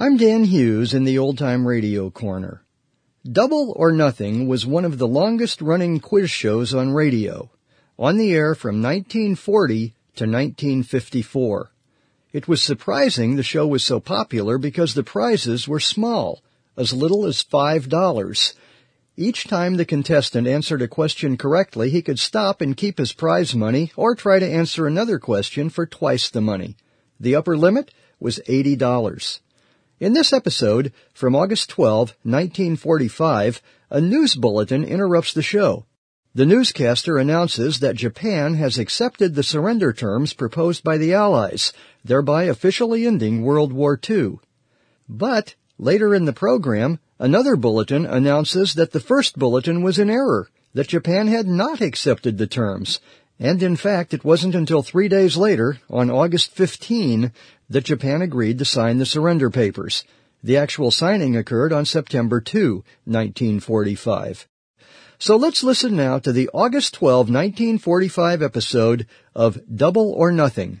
I'm Dan Hughes in the Old Time Radio Corner. Double or Nothing was one of the longest-running quiz shows on radio, on the air from 1940 to 1954. It was surprising the show was so popular because the prizes were small, as little as $5. Each time the contestant answered a question correctly, he could stop and keep his prize money or try to answer another question for twice the money. The upper limit was $80. In this episode, from August 12, 1945, a news bulletin interrupts the show. The newscaster announces that Japan has accepted the surrender terms proposed by the Allies, thereby officially ending World War II. But later in the program, another bulletin announces that the first bulletin was in error, that Japan had not accepted the terms. And in fact, it wasn't until 3 days later, on August 15, that Japan agreed to sign the surrender papers. The actual signing occurred on September 2, 1945. So let's listen now to the August 12, 1945 episode of Double or Nothing.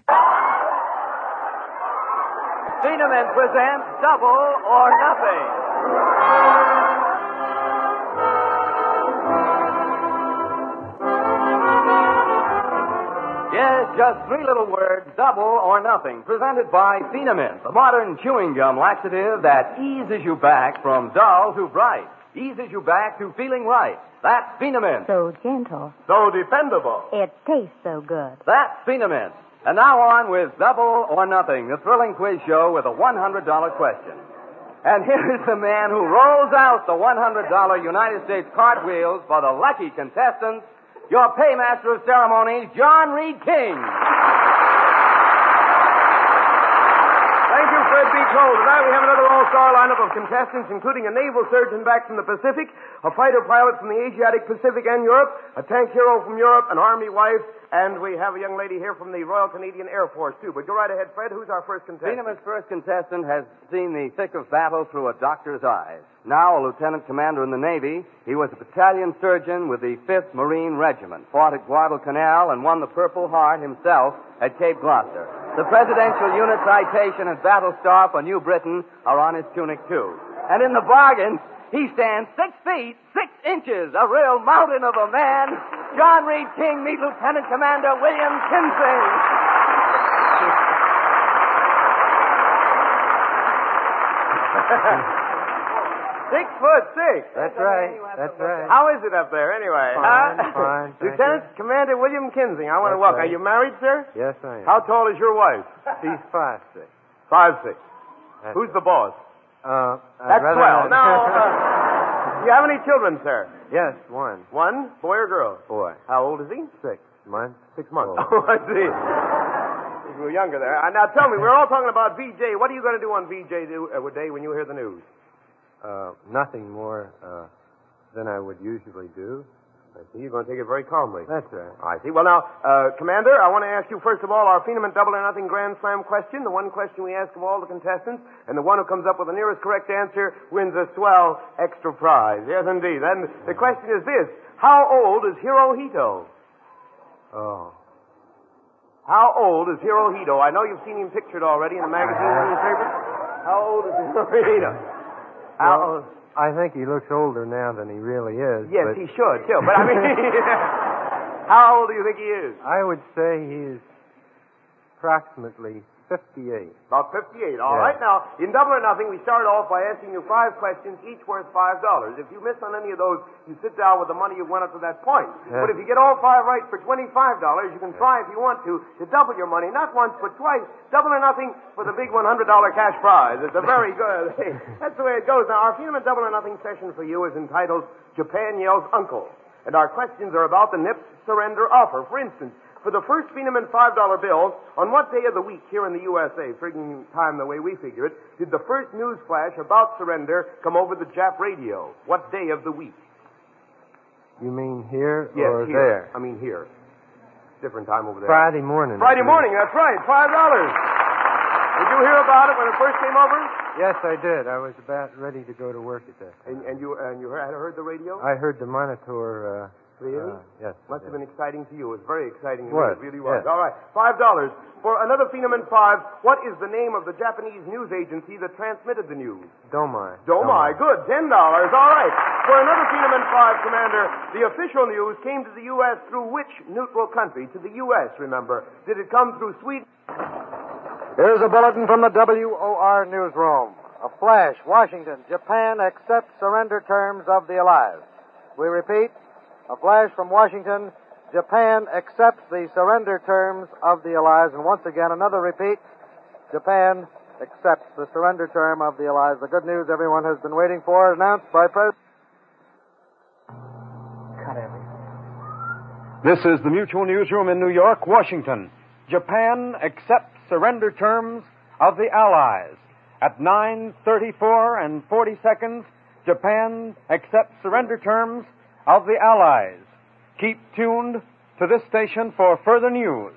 Phenom presents Double or Nothing. Yes, just three little words, Double or Nothing, presented by Phenom, a modern chewing gum laxative that eases you back from dull to bright, eases you back to feeling right. That's Phenom. So gentle. So dependable. It tastes so good. That's Phenom. And now on with Double or Nothing, the thrilling quiz show with a $100 question. And here's the man who rolls out the $100 United States cartwheels for the lucky contestants, your paymaster of ceremonies, John Reed King. Thank you, Fred B. Cole. Tonight we have another all-star lineup of contestants, including a naval surgeon back from the Pacific, a fighter pilot from the Asiatic, Pacific, and Europe, a tank hero from Europe, an Army wife, and we have a young lady here from the Royal Canadian Air Force, too. But go right ahead, Fred. Who's our first contestant? Phenom's first contestant has seen the thick of battle through a doctor's eyes. Now a lieutenant commander in the Navy, he was a battalion surgeon with the 5th Marine Regiment, fought at Guadalcanal and won the Purple Heart himself at Cape Gloucester. The Presidential Unit Citation and Battle Star for New Britain are on his tunic, too. And in the bargain, he stands 6 feet, 6 inches, a real mountain of a man. John Reed King, meet Lieutenant Commander William Kinsey. 6'6". That's right. That's right. How is it up there, anyway? Fine. Lieutenant Commander William Kinsey, I want to welcome. right. Are you married, sir? Yes, I am. How tall is your wife? She's 5'6". 5'6". Who's the boss? That's 12. Now, do you have any children, sir? Yes, one. One? Boy or girl? Boy. How old is he? 6 months. 6 months. Oh. Oh, I see. He's a little younger there. Now, tell me, we're all talking about VJ. What are you going to do on VJ Day when you hear the news? Nothing more than I would usually do. I see. You're going to take it very calmly. That's right. I see. Well, now, Commander, I want to ask you, first of all, our Phenom Double or Nothing Grand Slam question, the one question we ask of all the contestants, and the one who comes up with the nearest correct answer wins a swell extra prize. Yes, indeed. And the question is this. How old is Hirohito? Oh. How old is Hirohito? I know you've seen him pictured already in the magazines and newspapers. How old is Hirohito? How old? I think he looks older now than he really is. Yes, but he should, too. But, I mean, how old do you think he is? I would say he is approximately 58. About 58. All Yeah. right. Now, in Double or Nothing, we start off by asking you 5 questions, each worth $5. If you miss on any of those, you sit down with the money you've won up to that point. Yeah. But if you get all 5 right for $25, you can try, if you want to double your money. Not once, but twice. Double or Nothing for the big $100 cash prize. It's a very good... That's the way it goes. Now, our Phenom Double or Nothing session for you is entitled Japan Yells Uncle. And our questions are about the NIPS surrender offer. For instance, for the first Phenom $5 bill, on what day of the week here in the USA, figuring time the way we figure it, did the first news flash about surrender come over the Jap radio? What day of the week? You mean here Yes, or here. there? I mean here. Different time over there. Friday morning. Friday morning, that's right. $5. Did you hear about it when it first came over? Yes, I did. I was about ready to go to work at that time. And you had heard the radio? I heard the monitor Really? Yes. Must have been exciting to you. It was very exciting to me. Was, It really was. yes. All right. $5. For another Phenomen 5, what is the name of the Japanese news agency that transmitted the news? Domai. Domai. Good. $10. All right. For another Phenomen 5, Commander, the official news came to the U.S. through which neutral country? To the U.S., remember. Did it come through Sweden? Here's a bulletin from the WOR newsroom. A flash. Washington. Japan accepts surrender terms of the Allies. We repeat, a flash from Washington. Japan accepts the surrender terms of the Allies. And once again, another repeat. Japan accepts the surrender term of the Allies. The good news everyone has been waiting for, announced by President. Cut everything. This is the Mutual Newsroom in New York, Washington. Japan accepts surrender terms of the Allies. At 9:34 and 40 seconds, Japan accepts surrender terms of the Allies. Keep tuned to this station for further news.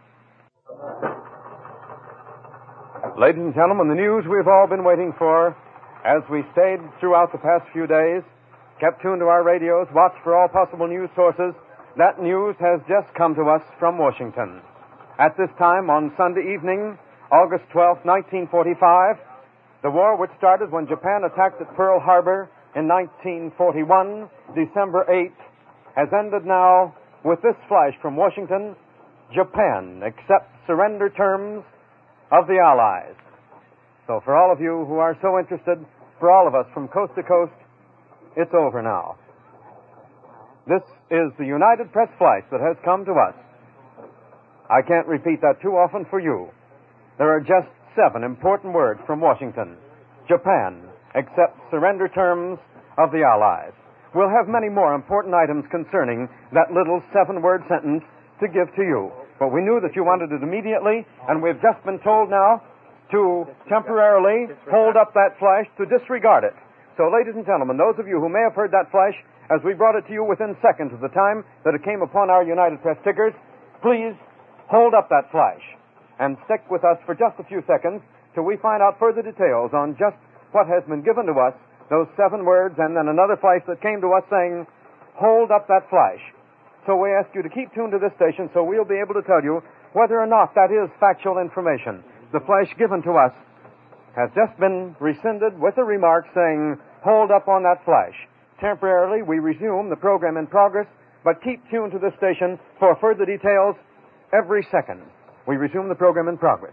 Ladies and gentlemen, the news we've all been waiting for as we stayed throughout the past few days, kept tuned to our radios, watched for all possible news sources. That news has just come to us from Washington. At this time, on Sunday evening, August 12, 1945, the war which started when Japan attacked at Pearl Harbor in 1941, December 8th, has ended now with this flash from Washington. Japan accepts surrender terms of the Allies. So for all of you who are so interested, for all of us from coast to coast, it's over now. This is the United Press flash that has come to us. I can't repeat that too often for you. There are just 7 important words from Washington. Japan accepts surrender terms of the Allies. We'll have many more important items concerning that little 7-word sentence to give to you. But we knew that you wanted it immediately, and we've just been told now to temporarily hold up that flash, to disregard it. So, ladies and gentlemen, those of you who may have heard that flash as we brought it to you within seconds of the time that it came upon our United Press tickers, please hold up that flash and stick with us for just a few seconds till we find out further details on just what has been given to us, those 7 words, and then another flash that came to us saying, hold up that flash. So we ask you to keep tuned to this station so we'll be able to tell you whether or not that is factual information. The flash given to us has just been rescinded with a remark saying, hold up on that flash. Temporarily, we resume the program in progress, but keep tuned to this station for further details every second. We resume the program in progress.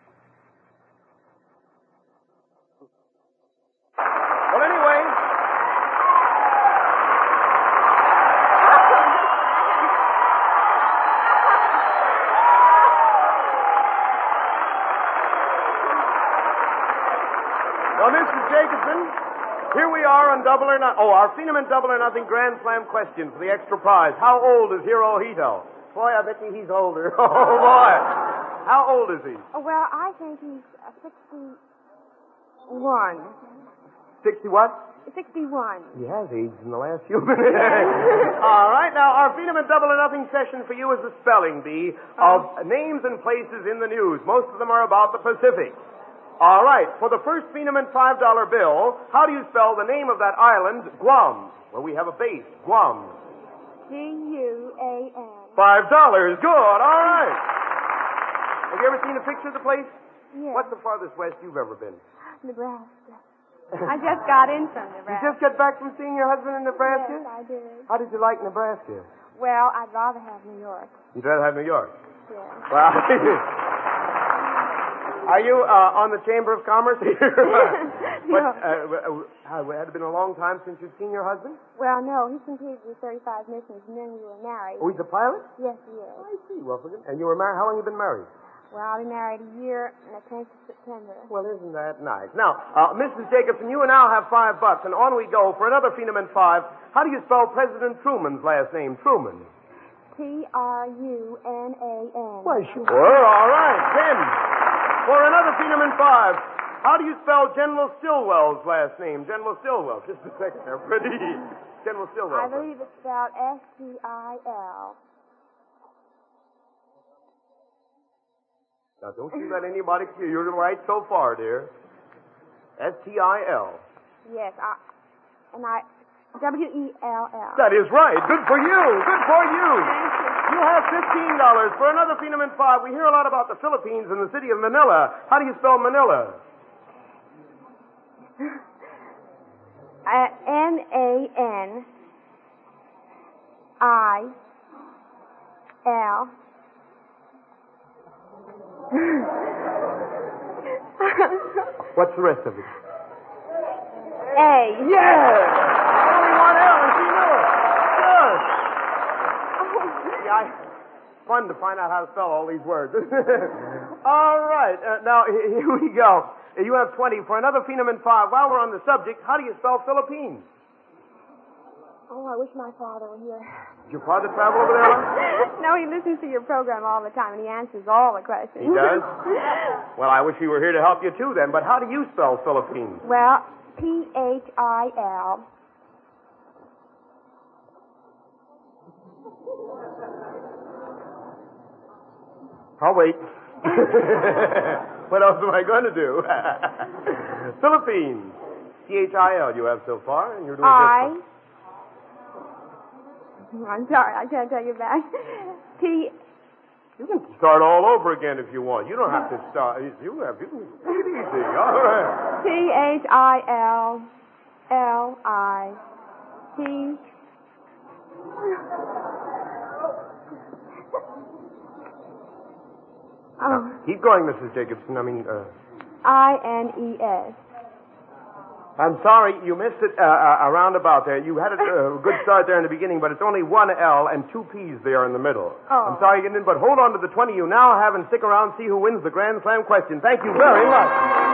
Well, anyway. Well, Mrs. Jacobson, here we are on Double or Nothing. Oh, our Phenomen Double or Nothing Grand Slam question for the extra prize. How old is Hirohito? Boy, I bet you he's older. Oh, boy. How old is he? Oh, well, I think he's 61. 60 what? 61. He has aged in the last few minutes. All right, now our Phenomen Double or Nothing session for you is the spelling bee of names and places in the news. Most of them are about the Pacific. All right, for the first Phenomen $5 bill, how do you spell the name of that island, Guam, where we have a base, Guam? Guam. $5. Good, all right. Have you ever seen a picture of the place? Yes. What's the farthest west you've ever been? Nebraska. I just got in from You Nebraska. just got back from seeing your husband in Nebraska? Yes, I did. How did you like Nebraska? Well, I'd rather have New York. You'd rather have New York? Yes. Well, are you on the Chamber of Commerce here? No. Had it been a long time since you'd seen your husband? Well, no, he completed his 35 missions, and then we were married. Oh, he's a pilot? Yes, he is. I see. Well, and you were married? How long have you been married? Well, I'll be married a year on the 10th of September. Well, isn't that nice? Now, Mrs. Jacobson, you now have $5, and on we go for another Phenomen 5. How do you spell President Truman's last name? Truman. Truman. Why, sure. All right, 10. For another Phenomen 5, how do you spell General Stilwell's last name? General Stillwell. Just a second there, pretty. General Stilwell. I believe it's spelled S-T-I-L. Now, don't you let anybody... You're right so far, dear. S-T-I-L. Yes, W-E-L-L. That is right. Good for you. Good for you. You have $15 for another Phenomen 5. We hear a lot about the Philippines and the city of Manila. How do you spell Manila? N-A-N-I-L. What's the rest of it? A. Yes! Only one L and she knew it. Good. Yeah, fun to find out how to spell all these words. All right. Now, here we go. You have 20 for another Phenomen 5. While we're on the subject, how do you spell Philippines? Oh, I wish my father were here. Did your father travel over there, Lon? No, he listens to your program all the time, and he answers all the questions. He does? Well, I wish he were here to help you, too, then. But how do you spell Philippines? Well, P-H-I-L. I'll wait. What else am I going to do? Philippines. P-H-I-L you have so far, and you're doing just... I'm sorry, I can't tell you back. You can start all over again if you want. You don't have to start. You can take it easy. All right. P-H-I-L-L-I-T. Now, keep going, Mrs. Jacobson. I-N-E-S. I'm sorry, you missed it a roundabout there. You had a good start there in the beginning, but it's only one L and two P's there in the middle. Oh. I'm sorry you didn't, but hold on to the 20 you now have and stick around and see who wins the Grand Slam question. Thank you very much.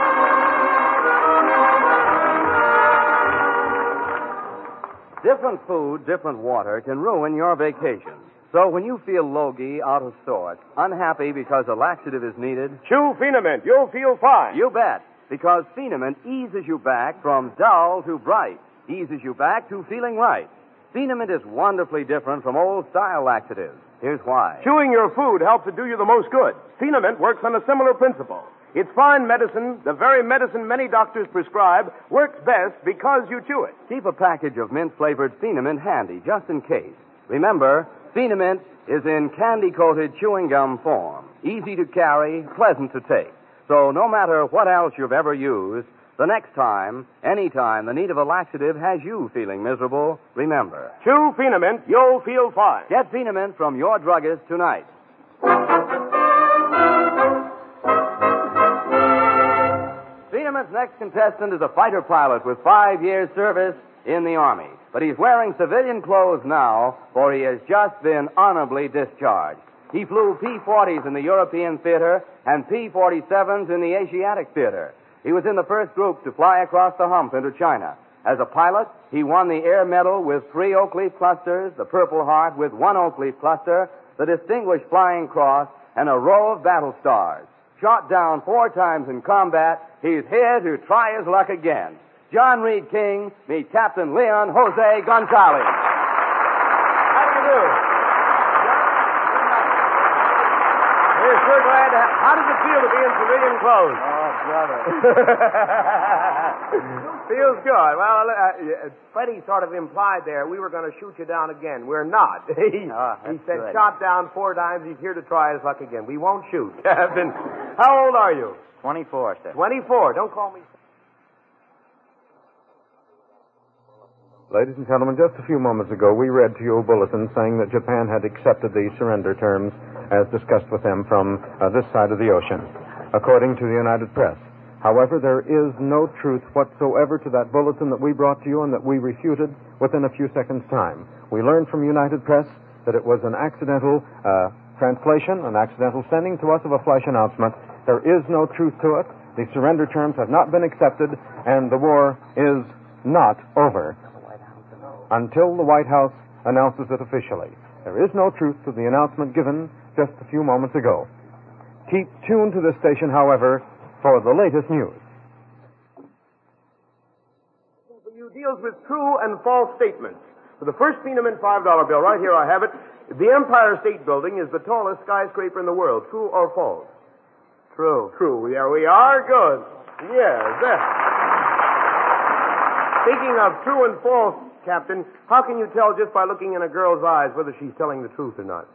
Different food, different water can ruin your vacation. So when you feel logy, out of sorts, unhappy because a laxative is needed, Chew Phenomen. You'll feel fine. you bet. Because Phenomen eases you back from dull to bright, eases you back to feeling right. Phenomen is wonderfully different from old-style laxatives. Here's why. Chewing your food helps to do you the most good. Phenomen works on a similar principle. It's fine medicine, the very medicine many doctors prescribe, works best because you chew it. Keep a package of mint-flavored Phenomen handy, just in case. Remember, Phenomen is in candy-coated chewing gum form, easy to carry, pleasant to take. So no matter what else you've ever used, the next time, anytime, the need of a laxative has you feeling miserable, remember. Chew Phenomen, you'll feel fine. Get Phenomen from your druggist tonight. Phenomen's next contestant is a fighter pilot with 5 years' service in the Army. But he's wearing civilian clothes now, for he has just been honorably discharged. He flew P-40s in the European theater and P-47s in the Asiatic theater. He was in the first group to fly across the hump into China. As a pilot, he won the Air Medal with 3 oak leaf clusters, the Purple Heart with 1 oak leaf cluster, the Distinguished Flying Cross, and a row of battle stars. Shot down 4 times in combat, he's here to try his luck again. John Reed King, meet Captain Leon Jose Gonzalez. How do you do? We're sure glad to have... How does it feel to be in civilian clothes? Oh, brother. Feels good. Well, Freddie sort of implied there we were going to shoot you down again. We're not. He said good. shot down 4 times. He's here to try his luck again. We won't shoot. Captain, how old are you? 24, sir. 24. Don't call me... Ladies and gentlemen, just a few moments ago, we read to you a bulletin saying that Japan had accepted the surrender terms as discussed with them from this side of the ocean, according to the United Press. However, there is no truth whatsoever to that bulletin that we brought to you and that we refuted within a few seconds' time. We learned from United Press that it was an accidental translation, an accidental sending to us of a flash announcement. There is no truth to it. The surrender terms have not been accepted, and the war is not over until the White House announces it officially. There is no truth to the announcement given just a few moments ago. Keep tuned to this station, however, for the latest news. For you deals with true and false statements. For the first Phenomen $5 bill, right here I have it. The Empire State Building is the tallest skyscraper in the world. True or false? True. True. There we are. Good. Yes. Speaking of true and false Captain, how can you tell just by looking in a girl's eyes whether she's telling the truth or not?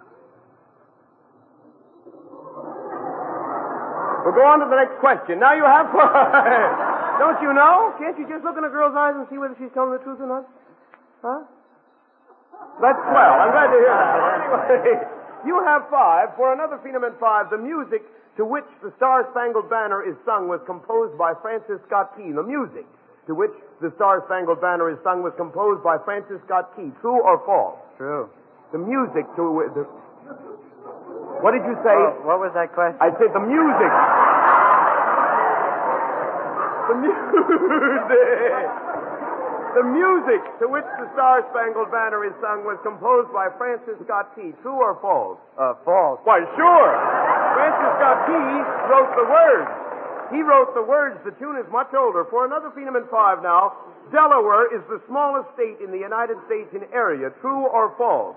We'll go on to the next question. Now you have... Don't you know? Can't you just look in a girl's eyes and see whether she's telling the truth or not? Huh? That's swell. I'm glad to hear that. Anyway, you have 5. For another Phenomen 5, the music to which the Star-Spangled Banner is sung was composed by Francis Scott Key. The music to which the Star-Spangled Banner is sung was composed by Francis Scott Key. True or false? True. The music to... What did you say? What was that question? I said the music. The music to which the Star-Spangled Banner is sung was composed by Francis Scott Key. True or false? False. Why, sure. Francis Scott Key wrote the words. He wrote the words. The tune is much older. For another Phenomen 5 now, Delaware is the smallest state in the United States in area. True or false?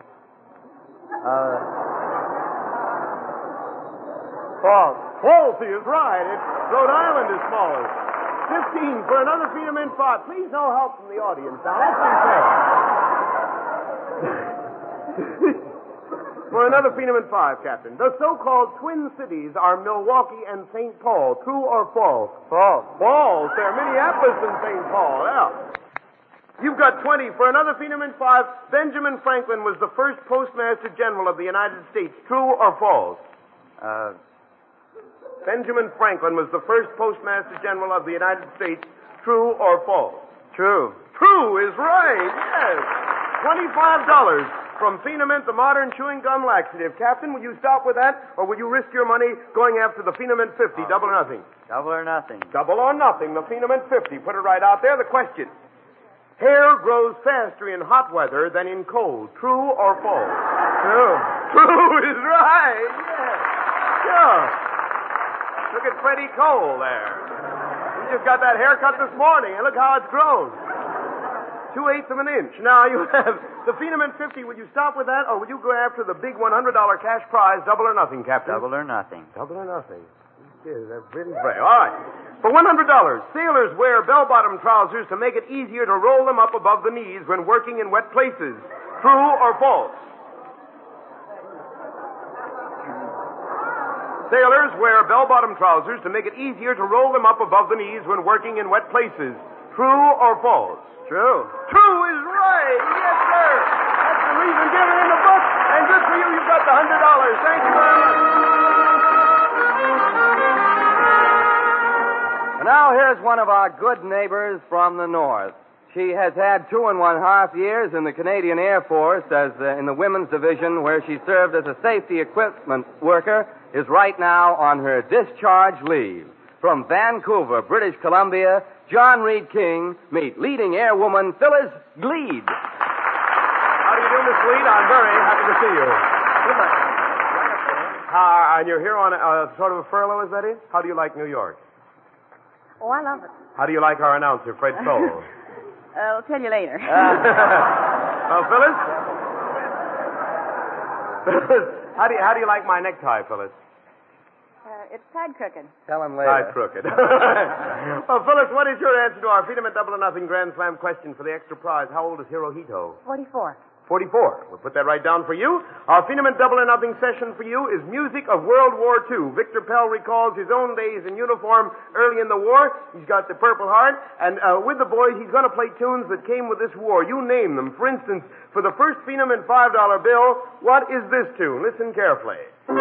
False. False, he is right. Rhode Island is smallest. 15 for another Phenomen 5. Please, no help from the audience. Now, let's be fair. For another Phenomen 5, Captain. The so-called twin cities are Milwaukee and St. Paul. True or false? False. False. They're Minneapolis and St. Paul. Yeah. You've got 20. For another Phenomen 5, Benjamin Franklin was the first Postmaster General of the United States. True or false? Benjamin Franklin was the first Postmaster General of the United States. True or false? True. True is right, yes. $25 from Phenomen, the modern chewing gum laxative. Captain, will you stop with that, or will you risk your money going after the Phenomen 50, double or nothing? Double or nothing. Double or nothing, the Phenomen 50. Put it right out there. The question. Hair grows faster in hot weather than in cold. True or false? True. True is right, yes. Sure. Look at Freddie Cole there. He just got that haircut this morning, and look how it's grown. 2/8 of an inch. Now, you have the Phenomen 50. Would you stop with that, or would you go after the big $100 cash prize, double or nothing, Captain? Double or nothing. Double or nothing. That's really brave. All right. For $100, sailors wear bell-bottom trousers to make it easier to roll them up above the knees when working in wet places. True or false? Sailors wear bell-bottom trousers to make it easier to roll them up above the knees when working in wet places. True or false? True. True is right. Yes, sir. That's the reason given in the book. And good for you. You've got the $100. Thank you very much. And now here's one of our good neighbors from the north. She has had 2.5 years in the Canadian Air Force as in the women's division, where she served as a safety equipment worker, is right now on her discharge leave. From Vancouver, British Columbia, John Reed King, meet leading airwoman Phyllis Gleed. How do you do, Miss Gleed? I'm very happy to see you. And you're here on a sort of a furlough, is that it? How do you like New York? Oh, I love it. How do you like our announcer, Fred Stoll? I'll tell you later. Phyllis? How do you like my necktie, Phyllis? It's tied crooked. Tell him later. Tied crooked. Well, Phyllis, what is your answer to our Phenomen Double or Nothing Grand Slam question for the extra prize? How old is Hirohito? 44. 44. We'll put that right down for you. Our Phenomen Double or Nothing session for you is music of World War II. Victor Pell recalls his own days in uniform early in the war. He's got the Purple Heart. And with the boys, he's going to play tunes that came with this war. You name them. For instance, for the first Phenomen $5 bill, what is this tune? Listen carefully.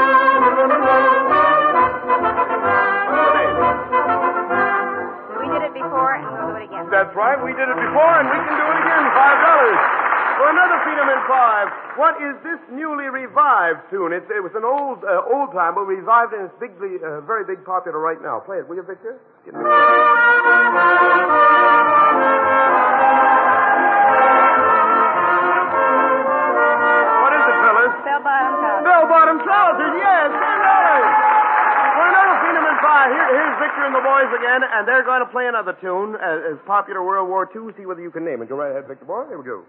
We did it before, and we'll do it again. That's right. We did it before, and we can do it again. $5. For another Phenomen 5, what is this newly revived tune? It was an old time, but revived, and it's very big popular right now. Play it, will you, Victor? Get me. What is it, Phyllis? Bell-bottom trousers. Bell-bottom trousers, yes, $10. For another Phenomen 5, here's Victor and the boys again, and they're going to play another tune as popular World War II. See whether you can name it. Go right ahead, Victor boy. Here we go.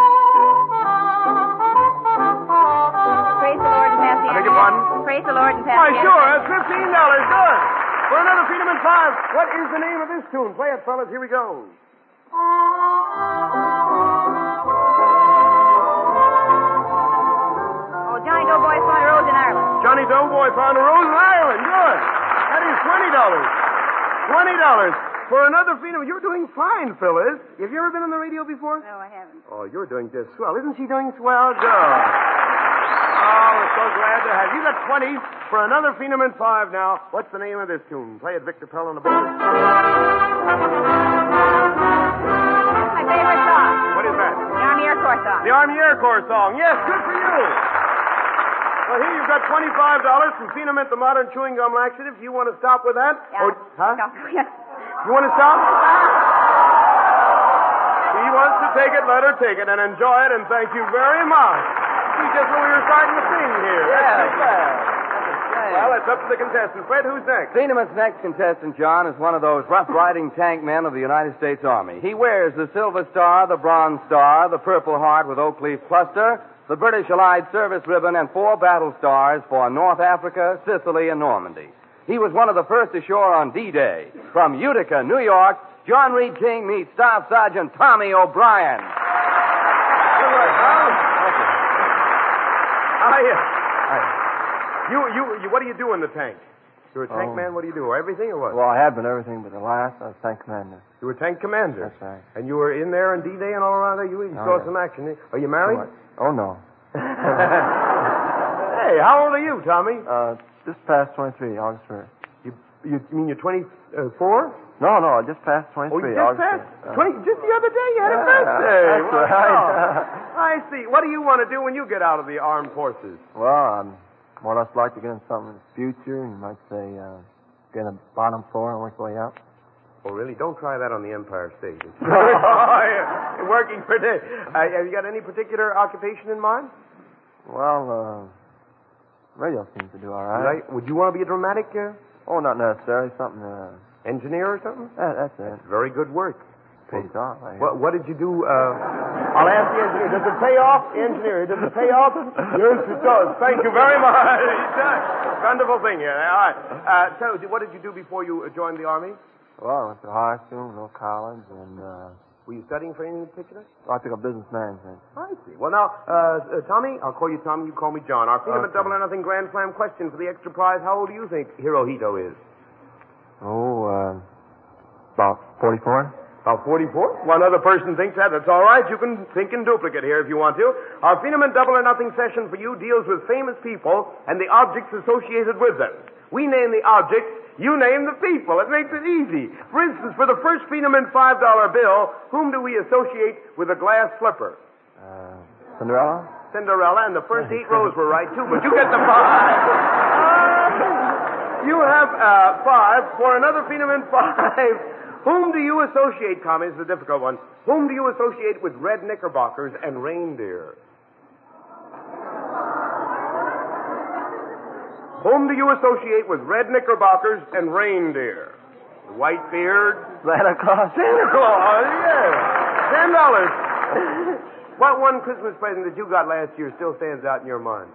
Praise the Lord and pass the I beg your pardon? Praise the Lord and pass Why, the sure, that's $15. Good. For another Phenomen 5, what is the name of this tune? Play it, fellas. Here we go. Oh, Johnny Doughboy found a rose in Ireland. Johnny Doughboy found a rose in Ireland. Good. That is $20. $20 for another freedom. You're doing fine, Phyllis. Have you ever been on the radio before? No, I haven't. Oh, you're doing just swell. Isn't she doing swell? Good. Oh, we're so glad to have you. Got 20 for another Phenomen 5 now. What's the name of this tune? Play it, Victor Pell on the board. That's my favorite song. What is that? The Army Air Corps song. The Army Air Corps song. Yes, good for you. Well, here you've got $25 from Phenoment, the modern chewing gum laxative. Do you want to stop with that? Yeah. Or, huh? No, yeah. You want to stop? She wants to take it, let her take it, and enjoy it, and thank you very much. See, just when we were starting to sing here. That's too bad. Well, it's up to the contestant. Fred, who's next? Phenomen's next contestant, John, is one of those rough-riding tank men of the United States Army. He wears the Silver Star, the Bronze Star, the Purple Heart with Oak Leaf Cluster, the British Allied Service Ribbon, and 4 battle stars for North Africa, Sicily, and Normandy. He was one of the first ashore on D-Day. From Utica, New York, John Reed King meets Staff Sergeant Tommy O'Brien. Good work, Tom. What do you do in the tank? You're a tank man? What do you do? Everything or what? Well, I have been everything but the last. I was tank commander. You were tank commander? That's right. And you were in there on D-Day and all around there? You saw some action. Are you married? Oh, no. Hey, how old are you, Tommy? Just past 23, August 1st. You mean you're 24? No, I just passed 23. Oh, you just August passed? 1st. Just the other day you had a birthday. That's right. I see. What do you want to do when you get out of the armed forces? Well, I'm more or less like to get in something in the future. You might say get a bottom floor and work your way up. Oh, really? Don't try that on the Empire State. You're working for day. Have you got any particular occupation in mind? Well, radio seems to do all right. Would you want to be a dramatic Oh, not necessarily. Something, engineer or something? that's it. Very good work. Pays off. What did you do? I'll ask the engineer. Does it pay off? Engineer, does it pay off? Yes, it does. Thank you very much. It does. Wonderful thing here. All right. So, what did you do before you joined the Army? Well, I went to high school, no college, and Were you studying for anything in particular? I took up business management. I see. Well, now, Tommy, I'll call you Tommy. You call me John. Our Phenomen Double or Nothing Grand Slam question for the extra prize. How old do you think Hirohito is? Oh, about 44. About 44? One other person thinks that. That's all right. You can think in duplicate here if you want to. Our Phenomen Double or Nothing session for you deals with famous people and the objects associated with them. We name the objects, you name the people. It makes it easy. For instance, for the first Phenomen $5 bill, whom do we associate with a glass slipper? Cinderella? Cinderella, and the first 8 rows were right, too, but you get the 5. You have 5 for another Phenomen 5. Whom do you associate, Tommy, is the difficult one. Whom do you associate with red knickerbockers and reindeer? Whom do you associate with red knickerbockers and reindeer? White beard? Santa Claus. Santa Claus, yeah. $10. What one Christmas present that you got last year still stands out in your mind?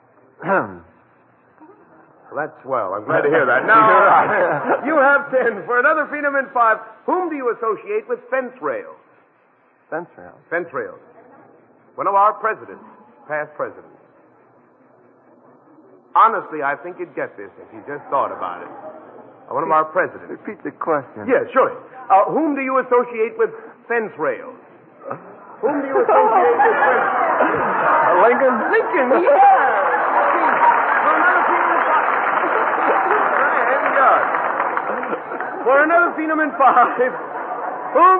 Well, that's swell. I'm glad to hear that. Now, you have 10. For another Phenomen 5, whom do you associate with fence rails? Fence rails. Fence rails. One of our presidents, past presidents. Honestly, I think you'd get this if you just thought about it. One of our presidents. Repeat the question. Yes, surely. Whom do you associate with fence rails? Whom do you associate with fence rails? Lincoln? Lincoln, yeah! For another Phenomen 5, whom...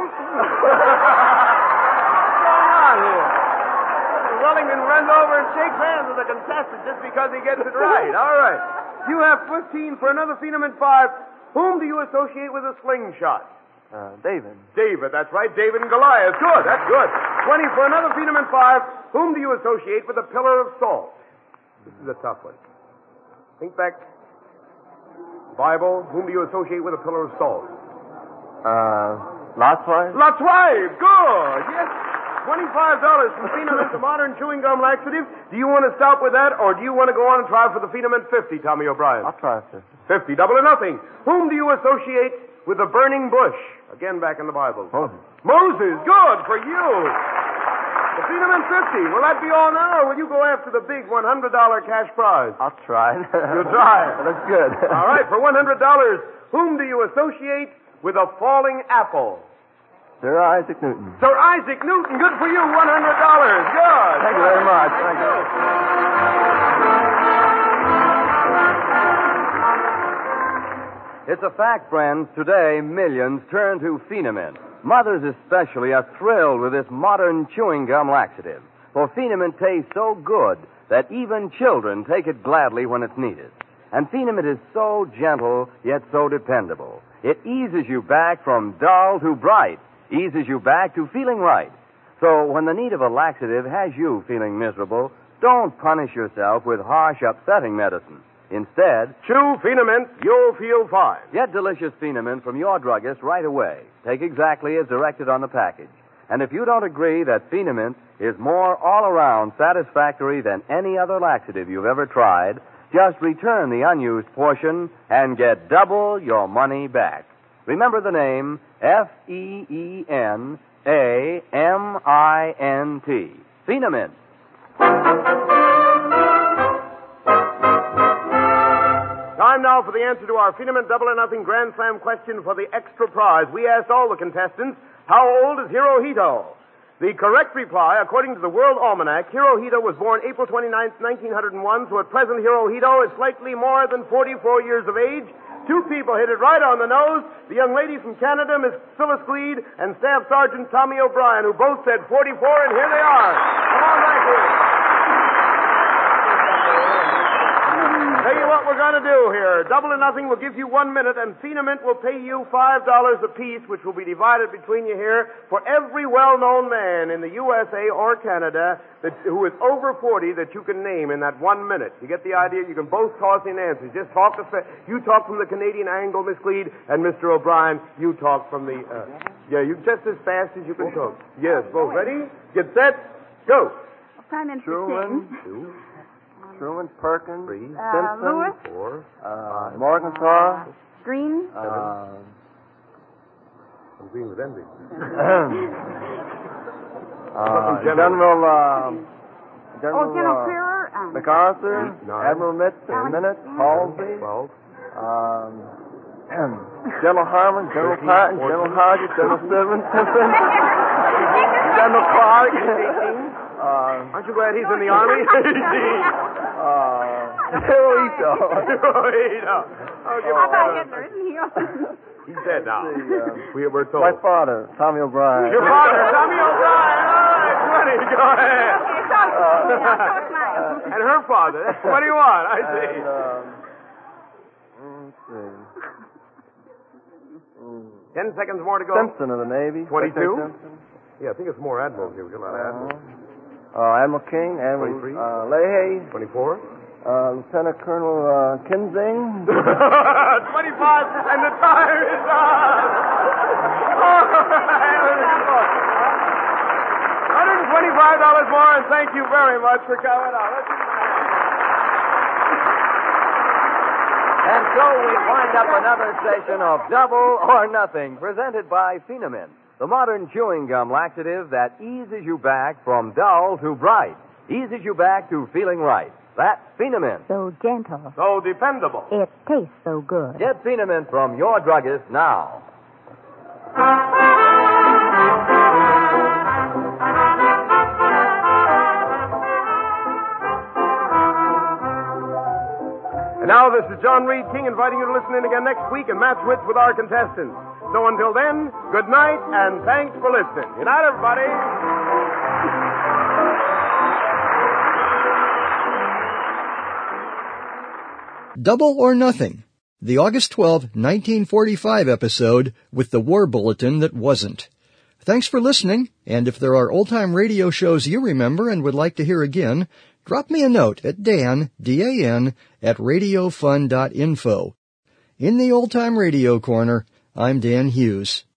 What's going on here? Wellington runs over and shakes hands with the contestant just because he gets it right. All right. You have 15 for another Phenomen 5. Whom do you associate with a slingshot? David. David, that's right. David and Goliath. Good, that's good. 20 for another Phenomen 5. Whom do you associate with a pillar of salt? This is a tough one. Think back. Bible, whom do you associate with a pillar of salt? Lot's wife? Lot's wife! Good! Yes. $25 from Phenoment, the modern chewing gum laxative. Do you want to stop with that, or do you want to go on and try for the Phenoment 50, Tommy O'Brien? I'll try it. 50, double or nothing. Whom do you associate with the burning bush? Again, back in the Bible. Moses. Moses, good for you. The Phenoment 50. Will that be all now, or will you go after the big $100 cash prize? I'll try it. You'll try it. That's good. All right, for $100, whom do you associate with a falling apple? Sir Isaac Newton. Sir Isaac Newton, good for you, $100. Good. Thank you very much. Thank you. It's a fact, friends. Today, millions turn to Phenoment. Mothers especially are thrilled with this modern chewing gum laxative. For Phenoment tastes so good that even children take it gladly when it's needed. And Phenoment is so gentle, yet so dependable. It eases you back from dull to bright, eases you back to feeling right. So when the need of a laxative has you feeling miserable, don't punish yourself with harsh, upsetting medicine. Instead, chew Phenoment, you'll feel fine. Get delicious Phenoment from your druggist right away. Take exactly as directed on the package. And if you don't agree that Phenoment is more all-around satisfactory than any other laxative you've ever tried, just return the unused portion and get double your money back. Remember the name Phenoament. Phenoment. Time now for the answer to our Phenoment Double or Nothing Grand Slam question for the extra prize. We asked all the contestants, how old is Hirohito? The correct reply, according to the World Almanac, Hirohito was born April 29, 1901, so at present Hirohito is slightly more than 44 years of age. Two people hit it right on the nose. The young lady from Canada, Miss Phyllis Gleed, and Staff Sergeant Tommy O'Brien, who both said 44, and here they are. Come on back here. Tell you what we're going to do here. Double or Nothing will give you 1 minute, and Phenoment will pay you $5 apiece, which will be divided between you here for every well-known man in the USA or Canada who is over 40 that you can name in that 1 minute. You get the idea? You can both toss in answers. Just talk you talk from the Canadian angle, Miss Gleed, and Mr. O'Brien, you talk from the... you just as fast as you can talk. Yes, both ready? Get set, go. Prime Minister Truman. Singh. Truman, Perkins, Three. Simpson, Lewis. 4. Morgenthau, Green. I'm green with envy. General General Creer. MacArthur, 9. Admiral Minute, Halsey, 12. General Harmon, General Patton, General Hodges, General Simpson, General Clark. Aren't you glad he's in the Army? Hirohito. Hirohito. How about Hitler? Isn't he? He's dead now. We're told. My father, Tommy O'Brien. Your father, Tommy O'Brien. All right, 20. Go ahead. And her father. What do you want? I see. Let's see. 10 seconds more to go. Simpson of the Navy. 22? Simpson. Yeah, I think it's more admirals here. We got a lot of admirals. Admiral King, Admiral 23. Leahy, 24. Lieutenant Colonel Kinzing. 25, and the time is up. $125 more, and thank you very much for coming out. And so we wind up another session of Double or Nothing, presented by Phenoment, the modern chewing gum laxative that eases you back from dull to bright, eases you back to feeling right. That's Phenoment. So gentle. So dependable. It tastes so good. Get Phenoment from your druggist now. And now this is John Reed King inviting you to listen in again next week and match wits with our contestants. So until then, good night and thanks for listening. Good night, everybody. Double or Nothing, the August 12, 1945 episode with the war bulletin that wasn't. Thanks for listening, and if there are old-time radio shows you remember and would like to hear again, drop me a note at Dan, D-A-N, at radiofun.info. In the Old Time Radio Corner, I'm Dan Hughes.